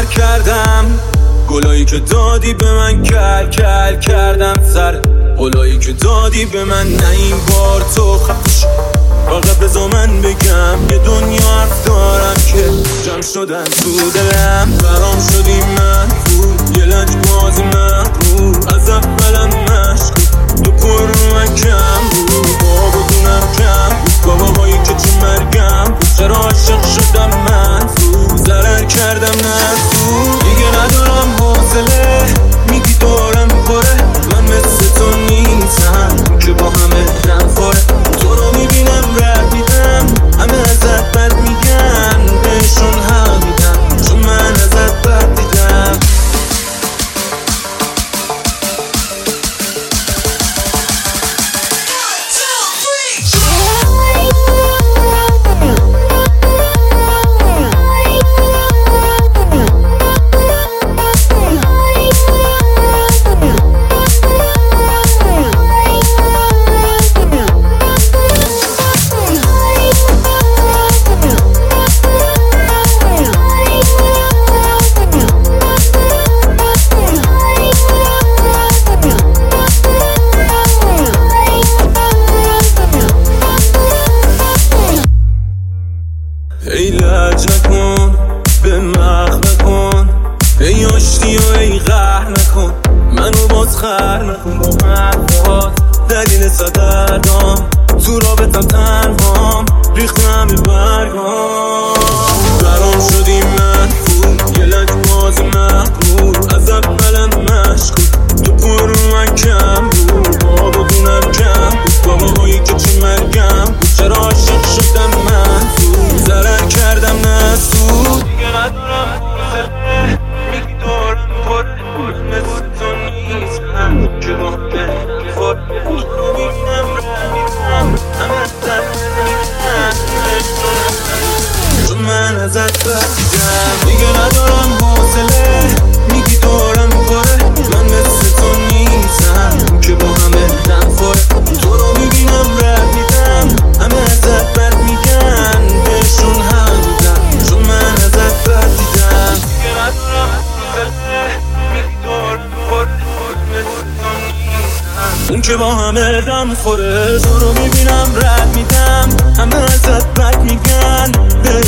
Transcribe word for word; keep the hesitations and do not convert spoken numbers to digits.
زر کردم، گلایی که دادی به من کل کل کردم سر قولایی که دادی به من. نه این بار تو خفش فقط بذار من بگم یه دنیا حرف دارم که جمع شدن تو دلم. برام شدی محبوب یه لنج باز محبوب، از اولم مشکوب تو پر رو من کم بود. بابا دونم کم بود بابا هایی که تو مرگم بود. چرا عاشق شدم من تو ضرر کردم نسو دیگه ندارم حوصله. میگی دارم پره من مثل تو نیستم که با همه دم خوره. تو رو میبینم رد میدم همه ازت بد میگن بهشون هم میدم چون من ازت بد دیدم. ای لج نکن به مخ نکن، ای آشتی و ای قهر نکن، منو باز خر نکن با حرفات. دلیل صدردام تو رابطم تنهام ریخت همه برگام. برام شدی محبوب یه لج باز محبوب، از اولم مشکوب تو پر رو من کم بود. بابا دونم کم بود بابا هایی که تو مرگم بود. چرا عاشق شدم من تو ضرر کردم نسو دیگه ندارم حوصله. میگی دارم پره مثل تو نیستم که با همه خوره. تو رو میبینم رمیدم همه ازت میدم چون من ازت بدیدم. دیگه ندارم حوصله. میگی دارم پره من مثل تو نیستم که با همه دم خوره. تو رو میبینم رمیدم همه ازت بد میگن بهشون هم میدم چون من ازت بد دیدم. دیگه ندارم حوصله. میگی دارم پره مثل تو نیستم اون که با همه دم خوره. تو رو میبینم رد میدم همه ازت بد میگن